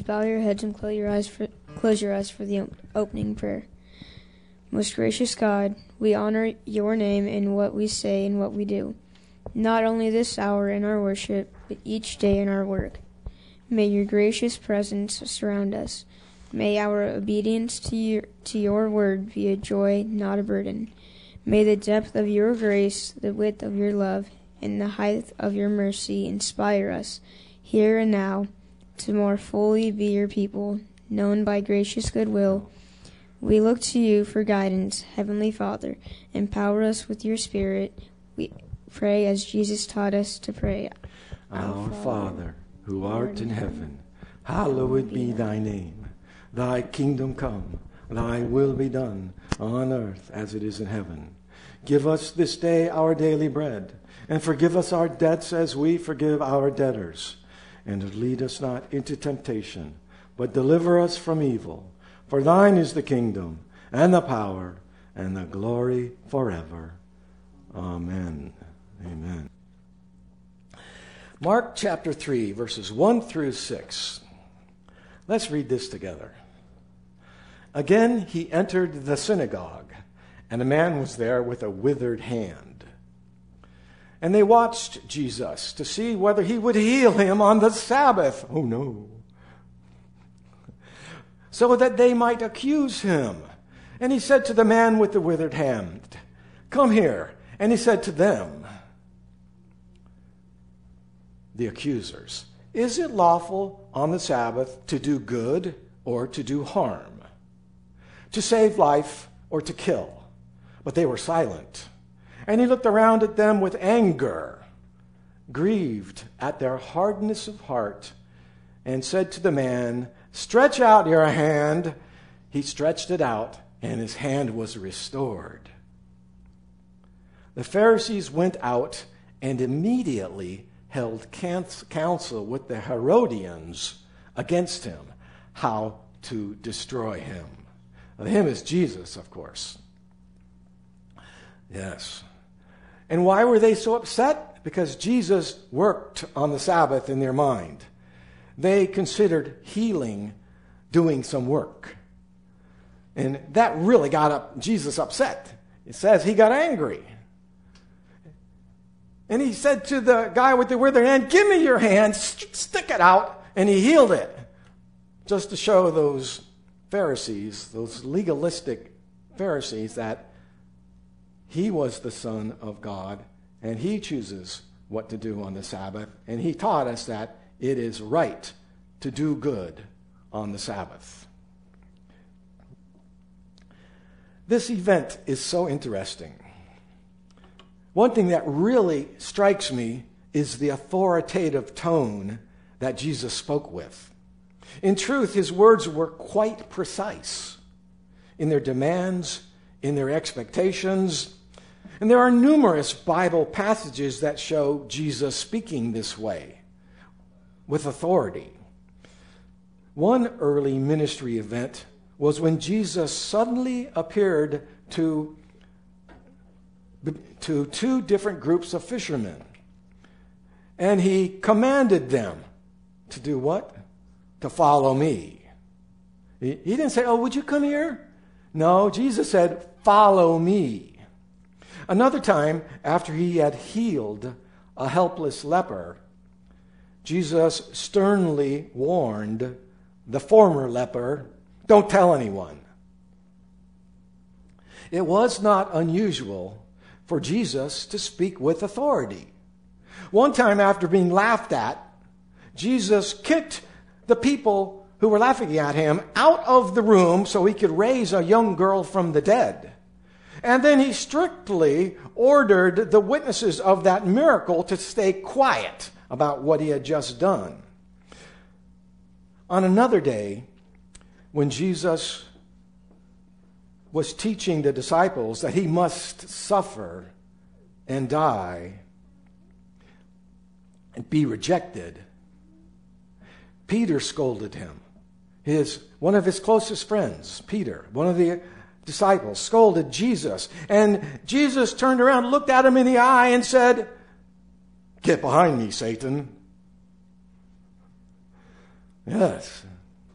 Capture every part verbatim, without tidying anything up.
bow your heads and close your eyes for, close your eyes for the opening prayer. Most gracious God, we honor your name in what we say and what we do, not only this hour in our worship, but each day in our work. May your gracious presence surround us. May our obedience to your, to your word be a joy, not a burden. May the depth of your grace, the width of your love, and the height of your mercy inspire us, here and now, to more fully be your people, known by gracious goodwill. We look to you for guidance, Heavenly Father. Empower us with your Spirit. We pray as Jesus taught us to pray. Our Father, who art in heaven, hallowed be thy name. Thy kingdom come, thy will be done, on earth as it is in heaven. Give us this day our daily bread, and forgive us our debts as we forgive our debtors. And lead us not into temptation, but deliver us from evil. For thine is the kingdom, and the power, and the glory forever. Amen. Amen. Mark chapter three, verses one through six. Let's read this together. Again he entered the synagogue, and a man was there with a withered hand. And they watched Jesus to see whether he would heal him on the Sabbath. Oh no. So that they might accuse him. And he said to the man with the withered hand, "Come here." And he said to them, the accusers, "Is it lawful on the Sabbath to do good or to do harm? To save life or to kill?" But they were silent. And he looked around at them with anger, grieved at their hardness of heart, and said to the man, "Stretch out your hand." He stretched it out, and his hand was restored. The Pharisees went out and immediately held counsel with the Herodians against him, how to destroy him. Now, him is Jesus, of course. Yes. And why were they so upset? Because Jesus worked on the Sabbath in their mind. They considered healing doing some work. And that really got up Jesus upset. It says he got angry. And he said to the guy with the withered hand, "Give me your hand, st- stick it out." And he healed it. Just to show those Pharisees, those legalistic Pharisees, that he was the Son of God, and he chooses what to do on the Sabbath. And he taught us that it is right to do good on the Sabbath. This event is so interesting. One thing that really strikes me is the authoritative tone that Jesus spoke with. In truth, his words were quite precise in their demands, in their expectations. And there are numerous Bible passages that show Jesus speaking this way, with authority. One early ministry event was when Jesus suddenly appeared to, to two different groups of fishermen. And he commanded them to do what? To follow me. He, he didn't say, "Oh, would you come here?" No, Jesus said, "Follow me." Another time, after he had healed a helpless leper, Jesus sternly warned the former leper, "Don't tell anyone." It was not unusual for Jesus to speak with authority. One time, after being laughed at, Jesus kicked the people who were laughing at him out of the room so he could raise a young girl from the dead. And then he strictly ordered the witnesses of that miracle to stay quiet about what he had just done. On another day, when Jesus was teaching the disciples that he must suffer and die and be rejected, Peter scolded him. His, one of his closest friends, Peter, one of the disciples, scolded Jesus. And Jesus turned around, looked at him in the eye, and said, "Get behind me, Satan." Yes,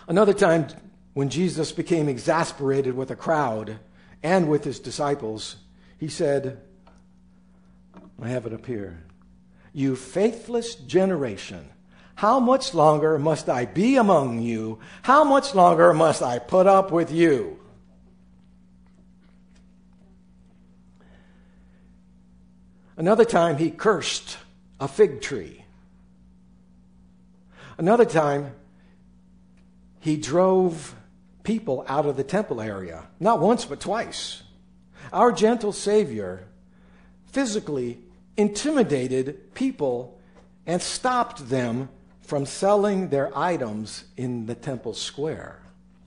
Another time, when Jesus became exasperated with a crowd and with his disciples, he said, I have it up here, "You faithless generation, how much longer must I be among you? How much longer must I put up with you?" Another time he cursed a fig tree. Another time he drove people out of the temple area, not once but twice. Our gentle Savior physically intimidated people and stopped them from selling their items in the temple square.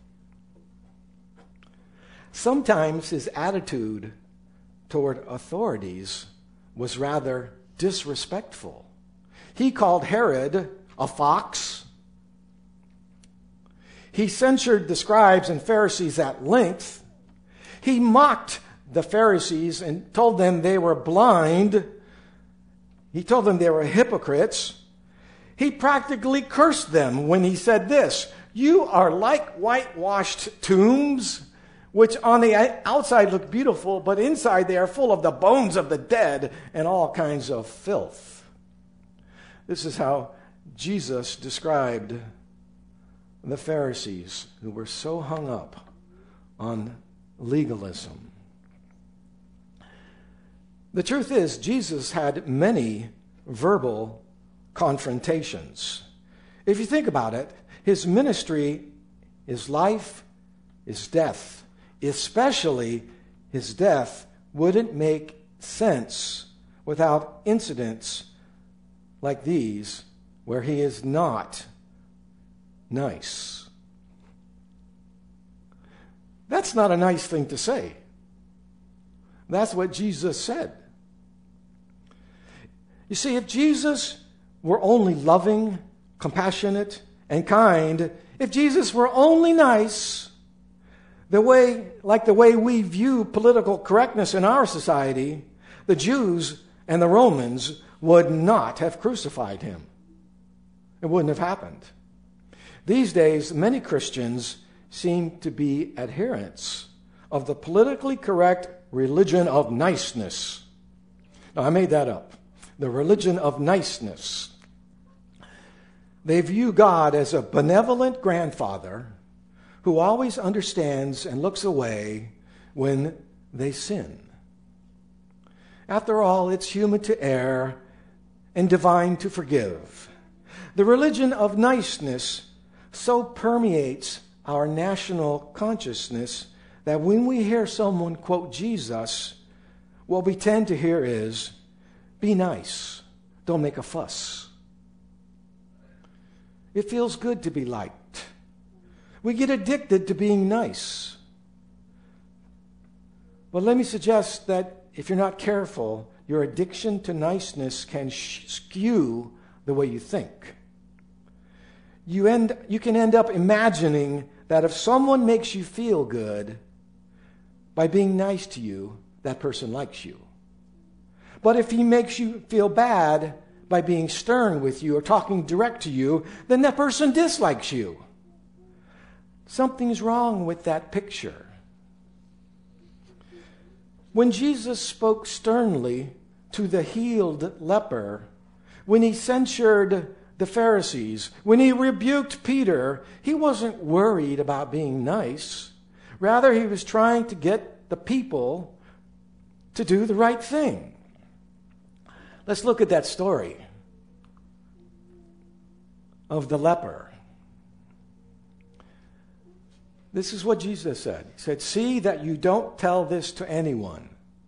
Sometimes his attitude toward authorities was rather disrespectful. He called Herod a fox. He censured the scribes and Pharisees at length. He mocked the Pharisees and told them they were blind. He told them they were hypocrites. He practically cursed them when he said this, "You are like whitewashed tombs, which on the outside look beautiful, but inside they are full of the bones of the dead and all kinds of filth." This is how Jesus described the Pharisees, who were so hung up on legalism. The truth is, Jesus had many verbal confrontations. If you think about it, his ministry, his life, his death, especially his death, wouldn't make sense without incidents like these where he is not nice. That's not a nice thing to say. That's what Jesus said. You see, if Jesus were only loving, compassionate, and kind, if Jesus were only nice, the way, like the way we view political correctness in our society, the Jews and the Romans would not have crucified him. It wouldn't have happened. These days, many Christians seem to be adherents of the politically correct religion of niceness. Now, I made that up. The religion of niceness. They view God as a benevolent grandfather who always understands and looks away when they sin. After all, it's human to err and divine to forgive. The religion of niceness so permeates our national consciousness that when we hear someone quote Jesus, what we tend to hear is, "Be nice, don't make a fuss." It feels good to be liked. We get addicted to being nice. But let me suggest that if you're not careful, your addiction to niceness can sh- skew the way you think. You end, you can end up imagining that if someone makes you feel good by being nice to you, that person likes you. But if he makes you feel bad by being stern with you or talking direct to you, then that person dislikes you. Something's wrong with that picture. When Jesus spoke sternly to the healed leper, when he censured the Pharisees, when he rebuked Peter, he wasn't worried about being nice. Rather, he was trying to get the people to do the right thing. Let's look at that story of the leper. This is what Jesus said. He said, "See that you don't tell this to anyone,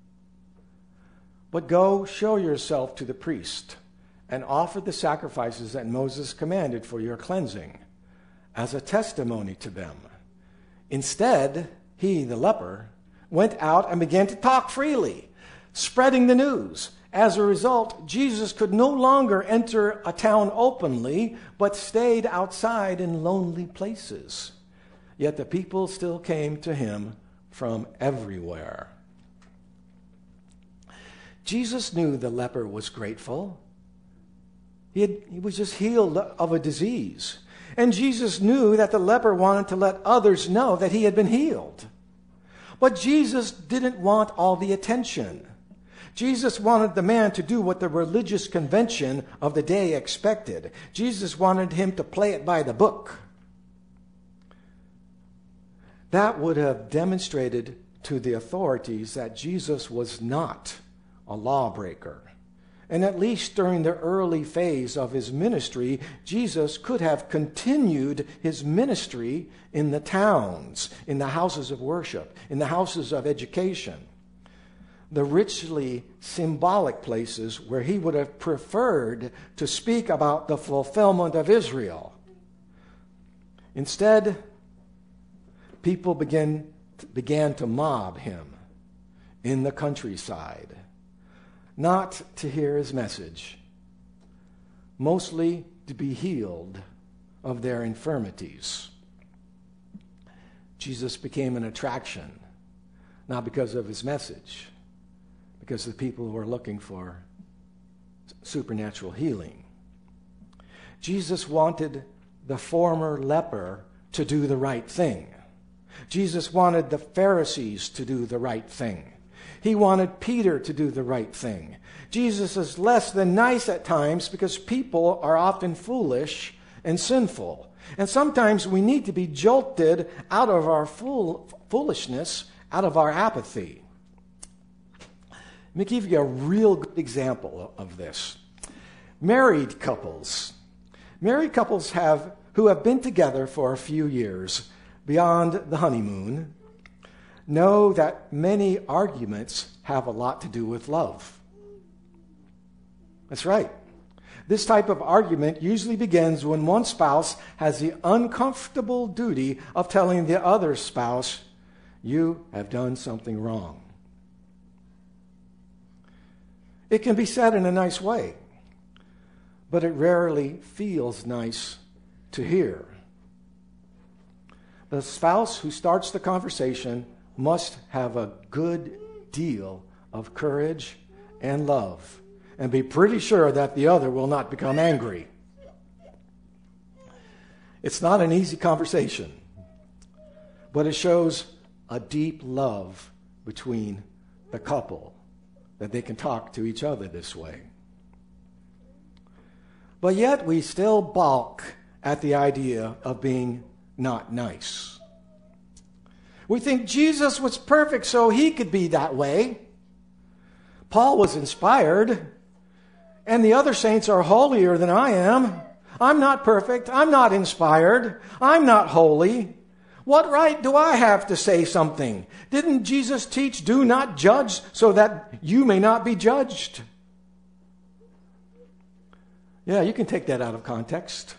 but go show yourself to the priest and offer the sacrifices that Moses commanded for your cleansing as a testimony to them." Instead, he, the leper, went out and began to talk freely, spreading the news. As a result, Jesus could no longer enter a town openly, but stayed outside in lonely places. Yet the people still came to him from everywhere. Jesus knew the leper was grateful. He, had, he was just healed of a disease. And Jesus knew that the leper wanted to let others know that he had been healed. But Jesus didn't want all the attention. Jesus wanted the man to do what the religious convention of the day expected. Jesus wanted him to play it by the book. That would have demonstrated to the authorities that Jesus was not a lawbreaker. And at least during the early phase of his ministry, Jesus could have continued his ministry in the towns, in the houses of worship, in the houses of education, the richly symbolic places where he would have preferred to speak about the fulfillment of Israel. Instead, people began, began to mob him in the countryside, not to hear his message, mostly to be healed of their infirmities. Jesus became an attraction, not because of his message, because the people who were looking for supernatural healing. Jesus wanted the former leper to do the right thing. Jesus wanted the Pharisees to do the right thing. He wanted Peter to do the right thing. Jesus is less than nice at times because people are often foolish and sinful. And sometimes we need to be jolted out of our fool, foolishness, out of our apathy. Let me give you a real good example of this. Married couples. Married couples have who have been together for a few years beyond the honeymoon know that many arguments have a lot to do with love. That's right. This type of argument usually begins when one spouse has the uncomfortable duty of telling the other spouse, "You have done something wrong." It can be said in a nice way, but it rarely feels nice to hear. The spouse who starts the conversation must have a good deal of courage and love and be pretty sure that the other will not become angry. It's not an easy conversation, but it shows a deep love between the couple that they can talk to each other this way. But yet we still balk at the idea of being not nice. We think Jesus was perfect so he could be that way. Paul was inspired, and the other saints are holier than I am. I'm not perfect. I'm not inspired. I'm not holy. What right do I have to say something? Didn't Jesus teach, "Do not judge so that you may not be judged"? Yeah, you can take that out of context.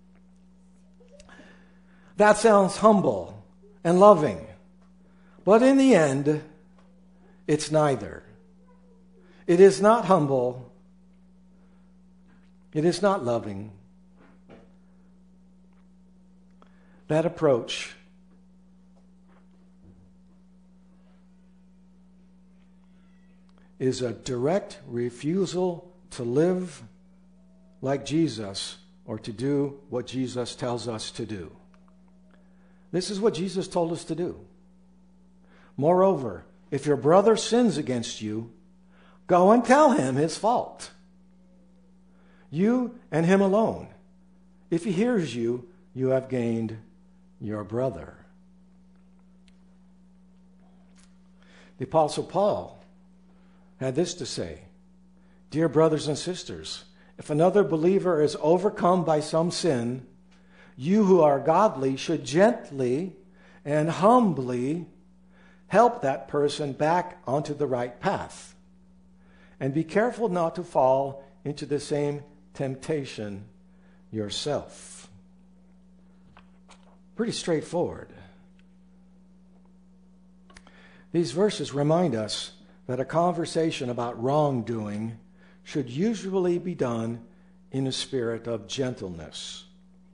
That sounds humble and loving. But in the end, it's neither. It is not humble. It is not loving. That approach is a direct refusal to live like Jesus or to do what Jesus tells us to do. This is what Jesus told us to do. Moreover, if your brother sins against you, go and tell him his fault. You and him alone. If he hears you, you have gained your brother. The Apostle Paul had this to say, "Dear brothers and sisters, if another believer is overcome by some sin, you who are godly should gently and humbly help that person back onto the right path. And be careful not to fall into the same temptation yourself." Pretty straightforward. These verses remind us that a conversation about wrongdoing should usually be done in a spirit of gentleness.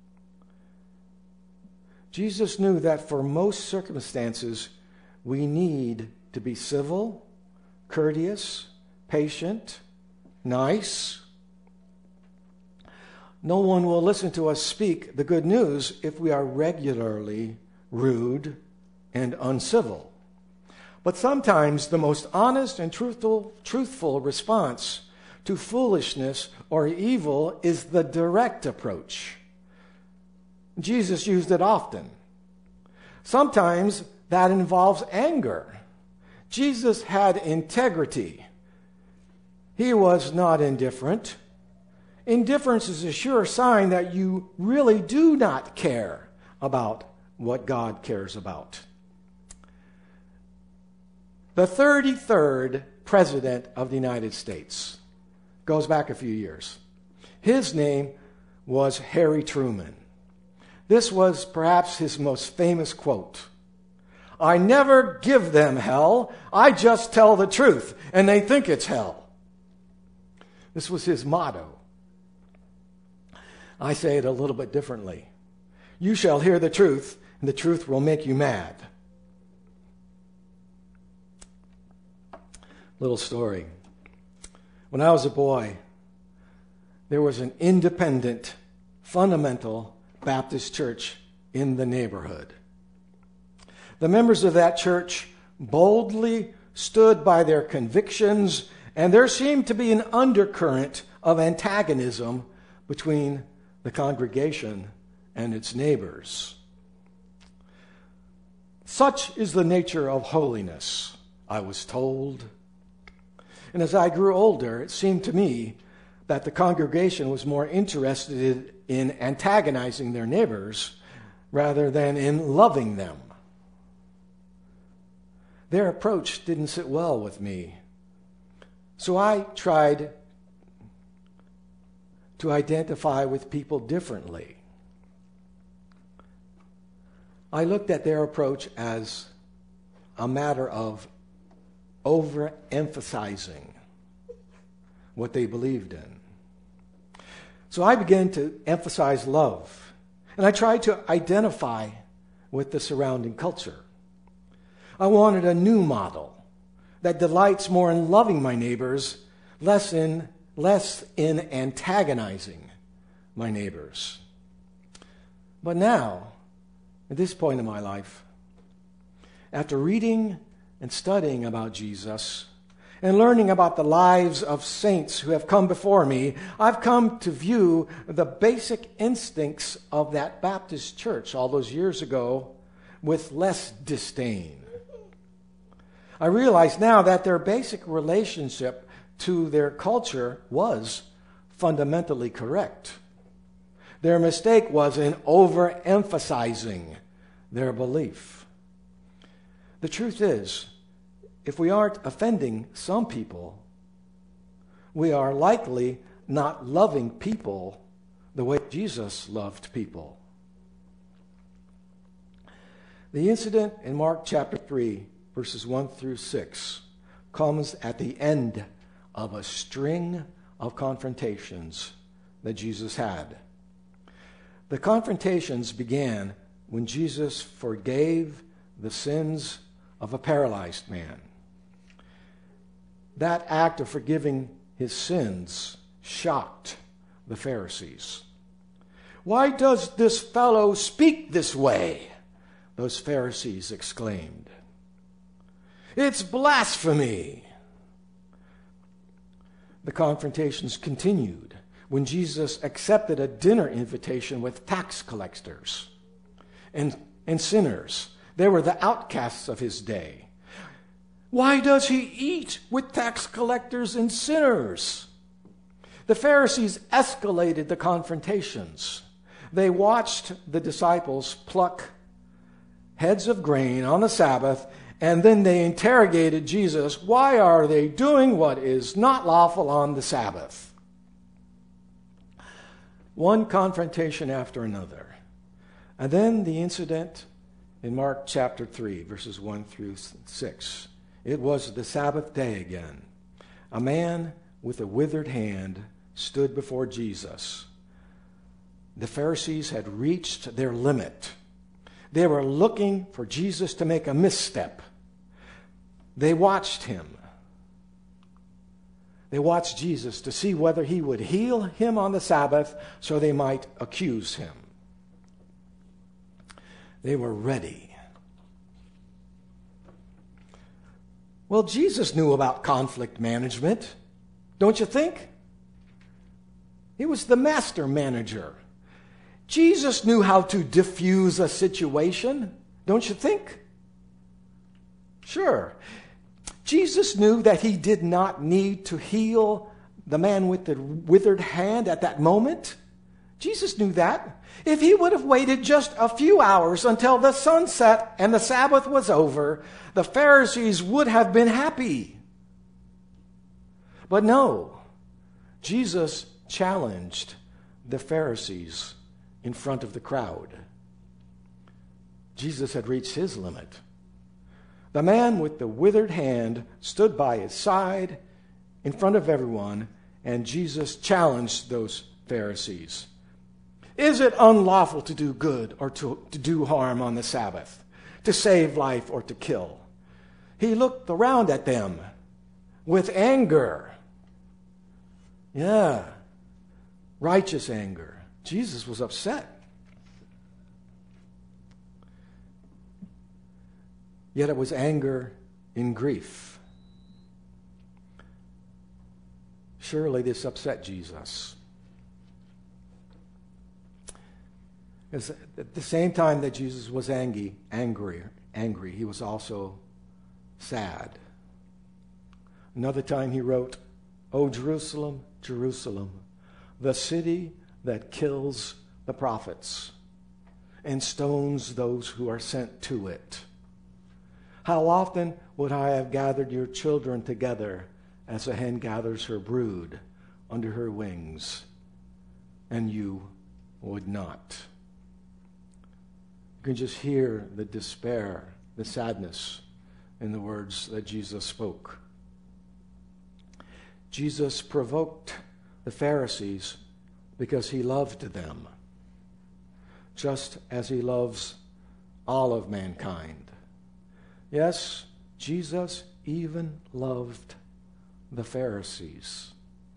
Jesus knew that for most circumstances, we need to be civil, courteous, patient, nice. no one will listen to us speak the good news if we are regularly rude and uncivil. But sometimes the most honest and truthful, truthful response to foolishness or evil is the direct approach. Jesus used it often. Sometimes that involves anger. Jesus had integrity. He was not indifferent. Indifference is a sure sign that you really do not care about what God cares about. The thirty-third President of the United States goes back a few years. His name was Harry Truman. This was perhaps his most famous quote. "I never give them hell. I just tell the truth, and they think it's hell." This was his motto. I say it a little bit differently. You shall hear the truth, and the truth will make you mad. Little story. When I was a boy, there was an independent, fundamental Baptist church in the neighborhood. The members of that church boldly stood by their convictions, and there seemed to be an undercurrent of antagonism between the congregation and its neighbors. Such is the nature of holiness, I was told. And as I grew older, it seemed to me that the congregation was more interested in antagonizing their neighbors rather than in loving them. Their approach didn't sit well with me. So I tried to identify with people differently. I looked at their approach as a matter of overemphasizing what they believed in. So I began to emphasize love, and I tried to identify with the surrounding culture. I wanted a new model that delights more in loving my neighbors, less in less in antagonizing my neighbors. But now, at this point in my life, after reading and studying about Jesus and learning about the lives of saints who have come before me, I've come to view the basic instincts of that Baptist church all those years ago with less disdain. I realize now that their basic relationship to their culture was fundamentally correct. Their mistake was in overemphasizing their belief. The truth is, if we aren't offending some people, we are likely not loving people the way Jesus loved people. The incident in Mark chapter three, verses one through six, comes at the end of a string of confrontations that Jesus had. The confrontations began when Jesus forgave the sins of a paralyzed man. That act of forgiving his sins shocked the Pharisees. "Why does this fellow speak this way?" those Pharisees exclaimed. "It's blasphemy." The confrontations continued when Jesus accepted a dinner invitation with tax collectors and, and sinners. They were the outcasts of his day. "Why does he eat with tax collectors and sinners?" The Pharisees escalated the confrontations. They watched the disciples pluck heads of grain on the Sabbath, and then they interrogated Jesus, why are they doing what is not lawful on the Sabbath? One confrontation after another. And then the incident in Mark chapter three, verses one through six. It was the Sabbath day again. A man with a withered hand stood before Jesus. The Pharisees had reached their limit. They were looking for Jesus to make a misstep. They watched him. They watched Jesus to see whether he would heal him on the Sabbath so they might accuse him. They were ready. Well, Jesus knew about conflict management, don't you think? He was the master manager. Jesus knew how to diffuse a situation, don't you think? Sure. Jesus knew that he did not need to heal the man with the withered hand at that moment. Jesus knew that. If he would have waited just a few hours until the sun set and the Sabbath was over, the Pharisees would have been happy. But no, Jesus challenged the Pharisees in front of the crowd. Jesus had reached his limit. The man with the withered hand stood by his side in front of everyone, and Jesus challenged those Pharisees. Is it unlawful to do good or to, to do harm on the Sabbath, to save life or to kill? He looked around at them with anger. Yeah, righteous anger. Jesus was upset. Yet it was anger in grief. Surely this upset Jesus. Because at the same time that Jesus was angry, angry, angry, he was also sad. Another time he wrote, "O Jerusalem, Jerusalem, the city that kills the prophets and stones those who are sent to it. How often would I have gathered your children together as a hen gathers her brood under her wings, and you would not." You can just hear the despair, the sadness in the words that Jesus spoke. Jesus provoked the Pharisees because he loved them, just as he loves all of mankind. Yes, Jesus even loved the Pharisees.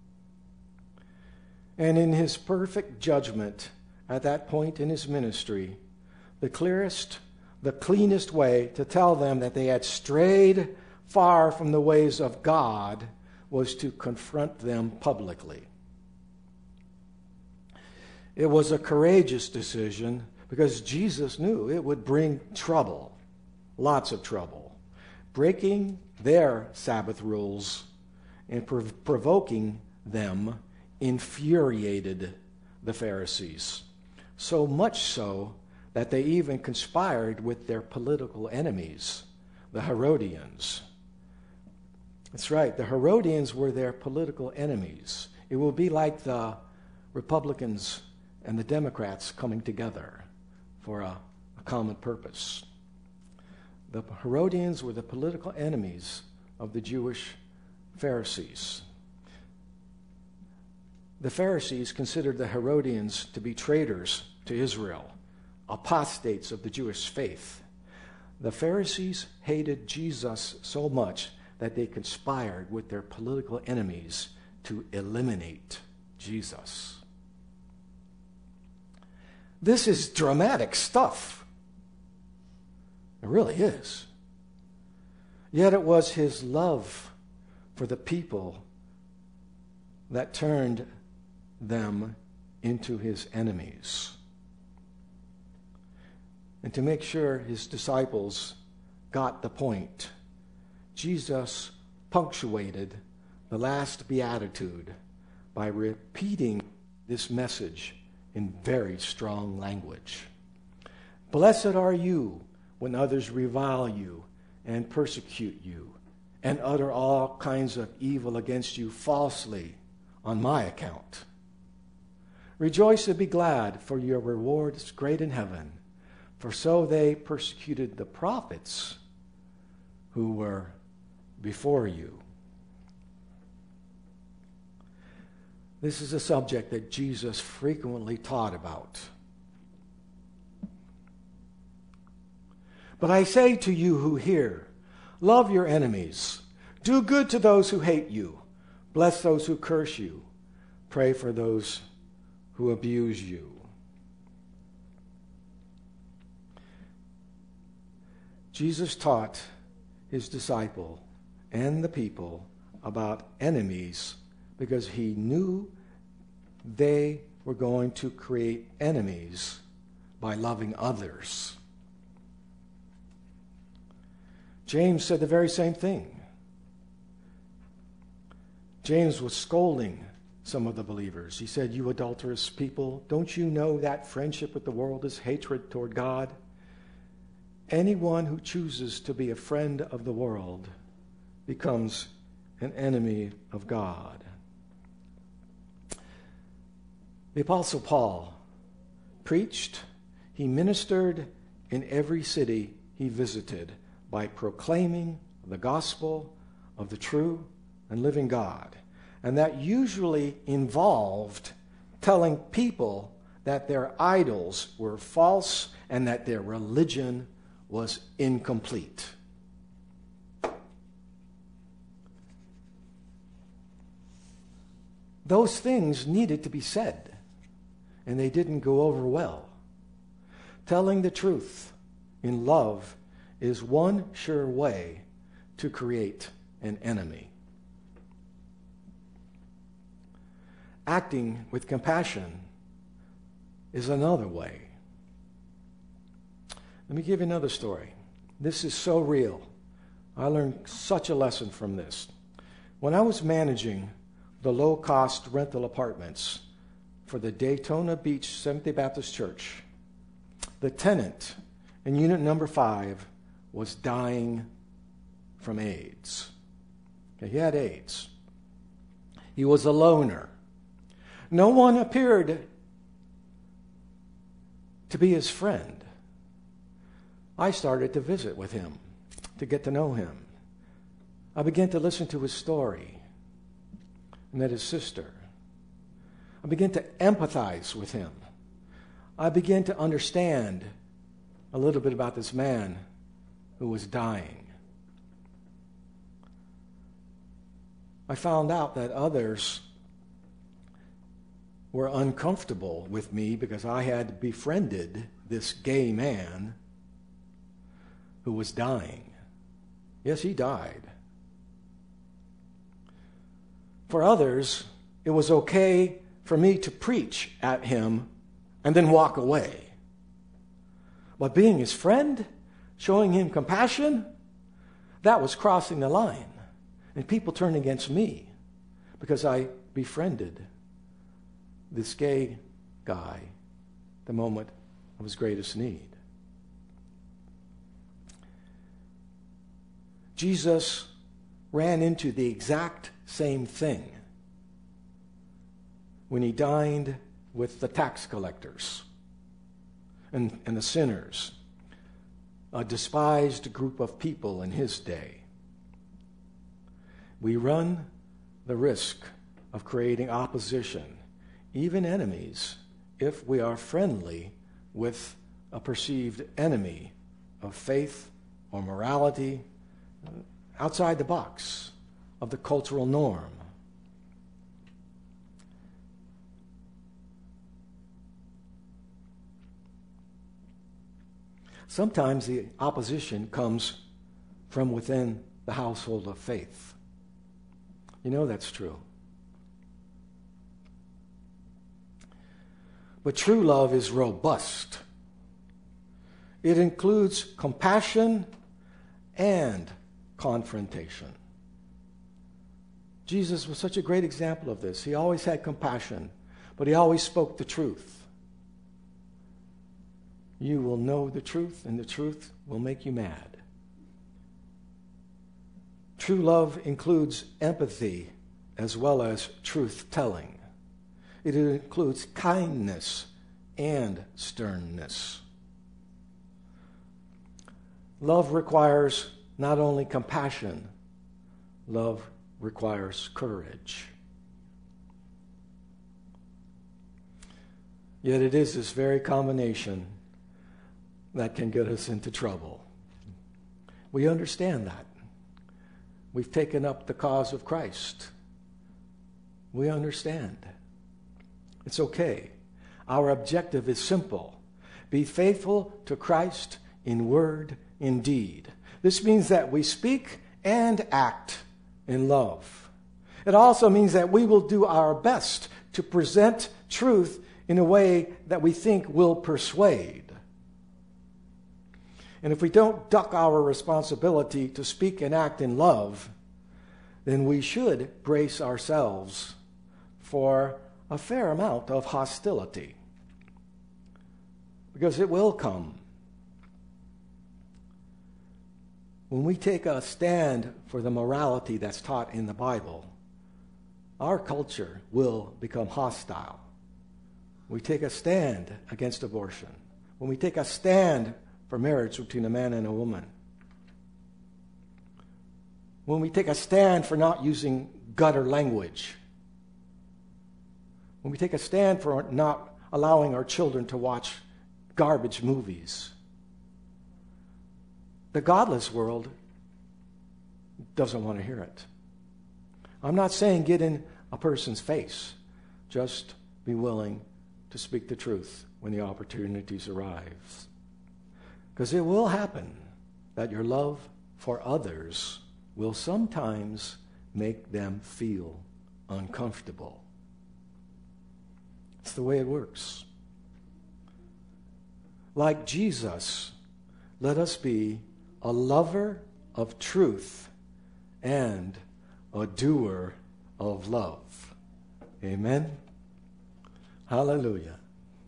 And in his perfect judgment at that point in his ministry, the clearest, the cleanest way to tell them that they had strayed far from the ways of God was to confront them publicly. It was a courageous decision because Jesus knew it would bring trouble, lots of trouble. Breaking their Sabbath rules and prov- provoking them infuriated the Pharisees, so much so that they even conspired with their political enemies, the Herodians. That's right, the Herodians were their political enemies. It will be like the Republicans and the Democrats coming together for a, a common purpose. The Herodians were the political enemies of the Jewish Pharisees. The Pharisees considered the Herodians to be traitors to Israel, apostates of the Jewish faith. The Pharisees hated Jesus so much that they conspired with their political enemies to eliminate Jesus. This is dramatic stuff. It really is. Yet it was his love for the people that turned them into his enemies. And to make sure his disciples got the point, Jesus punctuated the last beatitude by repeating this message in very strong language. Blessed are you when others revile you and persecute you and utter all kinds of evil against you falsely on my account. Rejoice and be glad, for your reward is great in heaven. For so they persecuted the prophets who were before you. This is a subject that Jesus frequently taught about. But I say to you who hear, love your enemies, do good to those who hate you, Bless those who curse you. Pray for those who abuse you. Jesus taught his disciple and the people about enemies because he knew they were going to create enemies by loving others. James said the very same thing. James was scolding some of the believers. He said, "You adulterous people, don't you know that friendship with the world is hatred toward God? Anyone who chooses to be a friend of the world becomes an enemy of God." The Apostle Paul preached, he ministered in every city he visited by proclaiming the gospel of the true and living God. And that usually involved telling people that their idols were false and that their religion was incomplete. Those things needed to be said, and they didn't go over well. Telling the truth in love is one sure way to create an enemy. Acting with compassion is another way. Let me give you another story. This is so real. I learned such a lesson from this. When I was managing the low-cost rental apartments for the Daytona Beach Seventh-day Baptist Church, the tenant in unit number five was dying from AIDS. Okay, he had AIDS. He was a loner. No one appeared to be his friend. I started to visit with him, to get to know him. I began to listen to his story. I met his sister. I began to empathize with him. I began to understand a little bit about this man who was dying. I found out that others were uncomfortable with me because I had befriended this gay man who was dying. Yes, he died. For others, it was okay for me to preach at him and then walk away. But being his friend, showing him compassion, that was crossing the line. And people turned against me because I befriended this gay guy at the moment of his greatest need. Jesus ran into the exact same thing when he dined with the tax collectors and, and the sinners, a despised group of people in his day. We run the risk of creating opposition, even enemies, if we are friendly with a perceived enemy of faith or morality outside the box of the cultural norm. Sometimes the opposition comes from within the household of faith. You know that's true. But true love is robust. It includes compassion and confrontation. Jesus was such a great example of this. He always had compassion, but he always spoke the truth. You will know the truth, and the truth will make you mad. True love includes empathy as well as truth-telling. It includes kindness and sternness. Love requires not only compassion, love requires courage. Yet it is this very combination that can get us into trouble. We understand that. We've taken up the cause of Christ. We understand. It's okay. Our objective is simple. Be faithful to Christ in word, in deed. This means that we speak and act in love. It also means that we will do our best to present truth in a way that we think will persuade. And if we don't duck our responsibility to speak and act in love, then we should brace ourselves for a fair amount of hostility. Because it will come. When we take a stand for the morality that's taught in the Bible, our culture will become hostile. We take a stand against abortion. When we take a stand for marriage between a man and a woman. When we take a stand for not using gutter language. When we take a stand for not allowing our children to watch garbage movies. The godless world doesn't want to hear it. I'm not saying get in a person's face. Just be willing to speak the truth when the opportunities arise. Because it will happen that your love for others will sometimes make them feel uncomfortable. It's the way it works. Like Jesus, let us be a lover of truth and a doer of love. Amen. Hallelujah.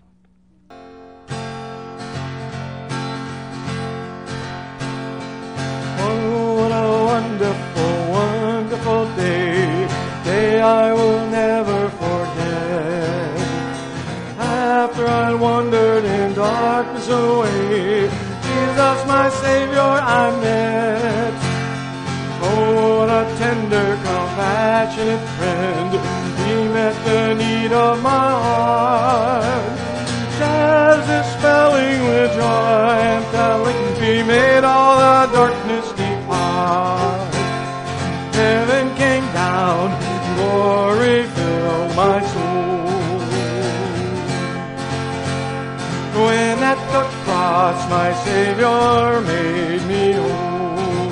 Oh, what a wonderful, wonderful day, day I will never forget. After I wandered in darkness away, Jesus, my Savior, I met. Oh, what a tender, compassionate friend. He met the need of my heart. As is spelling with joy and telling, He made all the darkness depart. Heaven came down, glory filled my soul. When at the cross my Savior made me whole,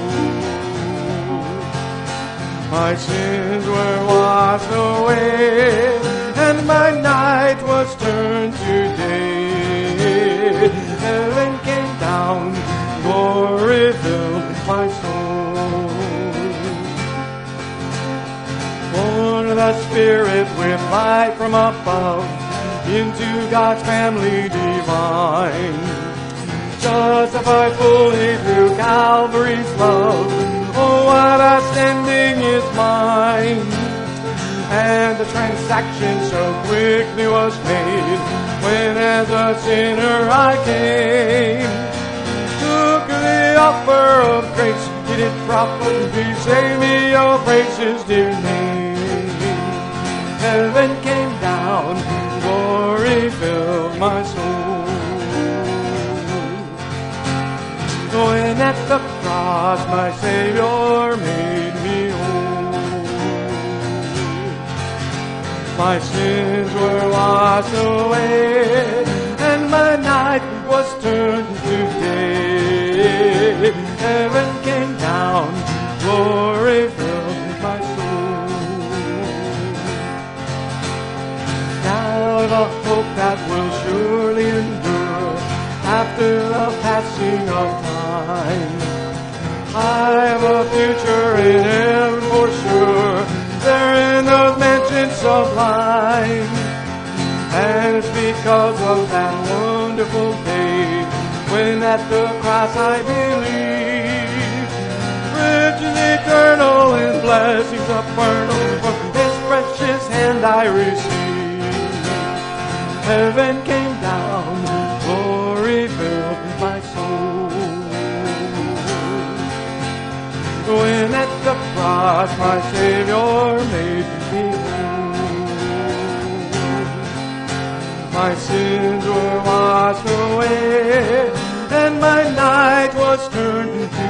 my sins were washed away, and my night was turned to day. Heaven came down, glory filled my soul. Born of the Spirit with light from above, into God's family divine, justified fully through Calvary's love. Oh, what a standing is mine! And the transaction so quickly was made, when as a sinner I came. Took the offer of grace, He did properly save me, oh praise His dear name. Heaven came down, glory filled my soul. When at the cross my Savior made me whole, my sins were washed away, and my night was turned to day. Heaven came down, glory filled my soul. Now the hope that will surely endure after the passing of time. I have a future in Him for sure, there in those mansions sublime. And it's because of that wonderful day, when at the cross I believe, riches eternal and blessings eternal, from His precious hand I receive. Heaven came down, glory filled my soul. When at the cross my Savior made me whole, my sins were washed away, and my night was turned to